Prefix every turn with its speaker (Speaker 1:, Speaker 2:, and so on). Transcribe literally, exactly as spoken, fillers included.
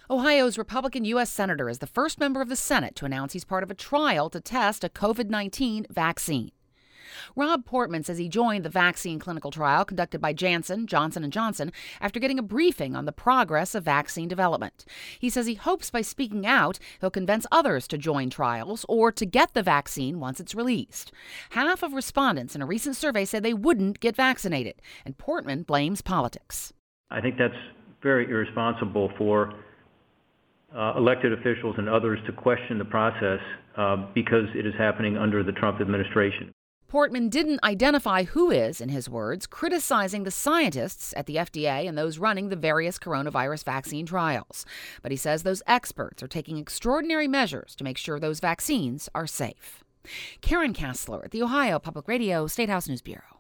Speaker 1: Ohio's Republican U S Senator is the first member of the Senate to announce he's part of a trial to test a covid nineteen vaccine. Rob Portman says he joined the vaccine clinical trial conducted by Janssen, Johnson and Johnson after getting a briefing on the progress of vaccine development. He says he hopes by speaking out, he'll convince others to join trials or to get the vaccine once it's released. Half of respondents in a recent survey said they wouldn't get vaccinated, and Portman blames politics.
Speaker 2: I think that's very irresponsible for uh, elected officials and others to question the process uh, because it is happening under the Trump administration.
Speaker 1: Portman didn't identify who is, in his words, criticizing the scientists at the F D A and those running the various coronavirus vaccine trials. But he says those experts are taking extraordinary measures to make sure those vaccines are safe. Karen Kassler at the Ohio Public Radio State House News Bureau.